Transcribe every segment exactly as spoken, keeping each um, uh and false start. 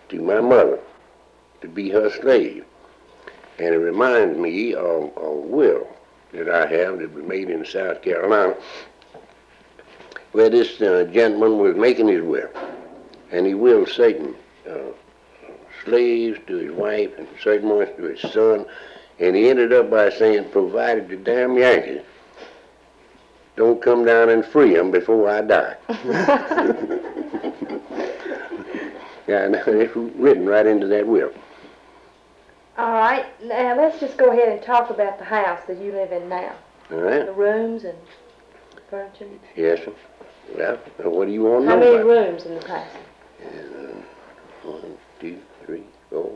to my mother to be her slave. And it reminds me of a will that I have that was made in South Carolina, where this uh, gentleman was making his will. And he willed certain uh, slaves to his wife and certain ones to his son. And he ended up by saying, provided the damn Yankees don't come down and free them before I die. Yeah, and it's written right into that will. All right, now let's just go ahead and talk about the house that you live in now. All right? The rooms and furniture. Yes, sir. Well, what do you want to How know many about? rooms in the house? Uh, one, two, three, four,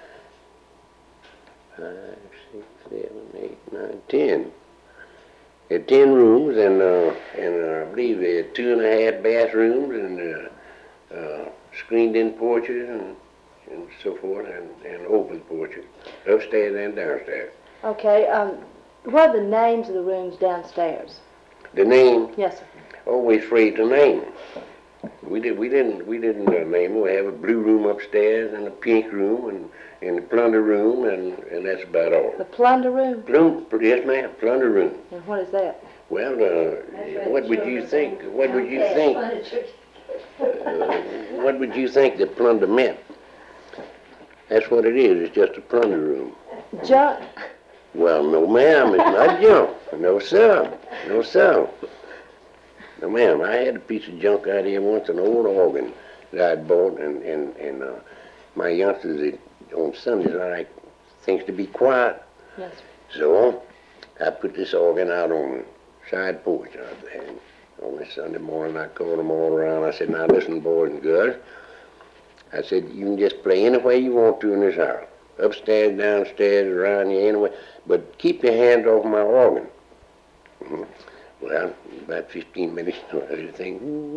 five, six, seven, eight, nine, ten. There are ten rooms, and uh, and uh, I believe there are two and a half bathrooms, and uh, uh, screened-in porches, and and so forth, and, and open porches, upstairs and downstairs. Okay, um, what are the names of the rooms downstairs? The name? Yes, sir. Always afraid to name. We did. We didn't. We didn't uh, name them. We have a blue room upstairs, and a pink room, and and the plunder room, and and that's about all. The plunder room? Plum, yes, ma'am. Plunder room. And what is that? Well, uh, what would you think? What would you think? Uh, what would you think that plunder meant? That's what it is. It's just a plunder room. Junk? Well, no, ma'am. It's not junk. No, sir. No, sir. No, ma'am. I had a piece of junk out here once, an old organ that I'd bought, and and and uh, my youngsters they, on Sundays I like things to be quiet. Yes, sir. So I put this organ out on the side porch out there. And on this Sunday morning, I called them all around. I said, now listen, boys and girls. I said, you can just play any way you want to in this house. Upstairs, downstairs, around here, anyway. But keep your hands off my organ. Mm-hmm. Well, about fifteen minutes, everything.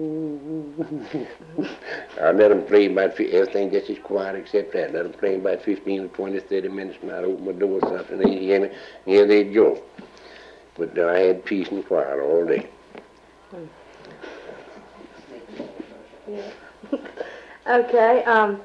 I let them play about, everything just as quiet except that. Let them play about fifteen or twenty, thirty minutes, and I'd open my door or something, they'd hear me, and here they'd go. But uh, I had peace and quiet all day. Yeah. Okay, um,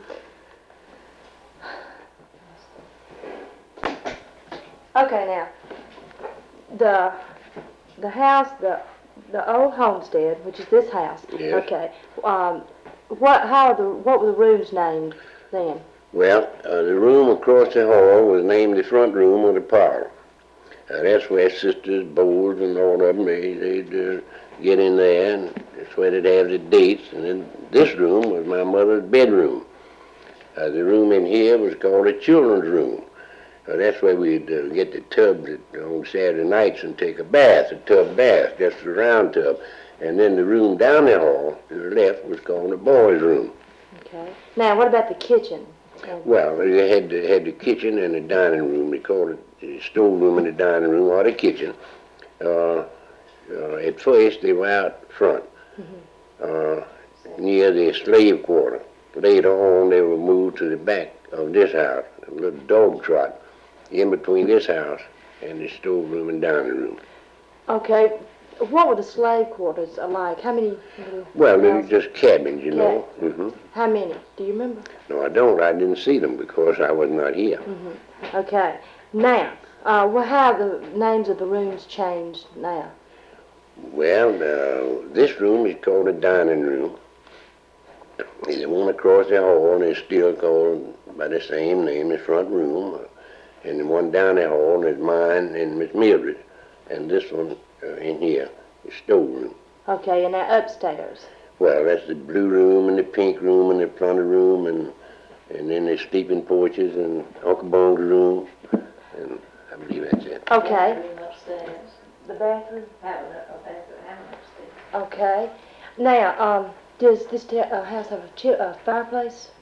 okay now, the, the house, the, the old homestead, which is this house. Yes. Okay, um, what, how are the, what were the rooms named then? Well, uh, the room across the hall was named the front room or the parlor. Uh, that's where sisters, Bowles, and all of them, they, they'd uh, get in there, and that's where they'd have the dates. And then this room was my mother's bedroom. Uh, the room in here was called the children's room. Uh, that's where we'd uh, get the tubs at, on Saturday nights and take a bath, a tub bath, just a round tub. And then the room down the hall to the left was called the boys' room. Okay. Now, what about the kitchen? Well, they had the, had the kitchen and the dining room. They called it the storeroom and the dining room, or the kitchen. Uh, uh, at first, they were out front, mm-hmm. uh, near the slave quarter. Later on, they were moved to the back of this house, a little dog trot, in between this house and the storeroom and dining room. Okay. What were the slave quarters like? How many? Well, they were just cabins, you know. Mm-hmm. How many? Do you remember? No, I don't. I didn't see them because I was not here. Mm-hmm. Okay. Now, uh, well, how have the names of the rooms changed now? Well, uh, this room is called the dining room. And the one across the hall is still called by the same name, the front room. And the one down the hall is mine and Miss Mildred. And this one uh, in here is storeroom. Okay, and now upstairs? Well, that's the blue room and the pink room and the plunder room, and and then the sleeping porches and Uncle Bone's room, and I believe that's it. Okay. The bathroom upstairs. The bathroom? Have a, a bathroom and upstairs. Okay. Now, um, does this uh, house have a, chi- a fireplace?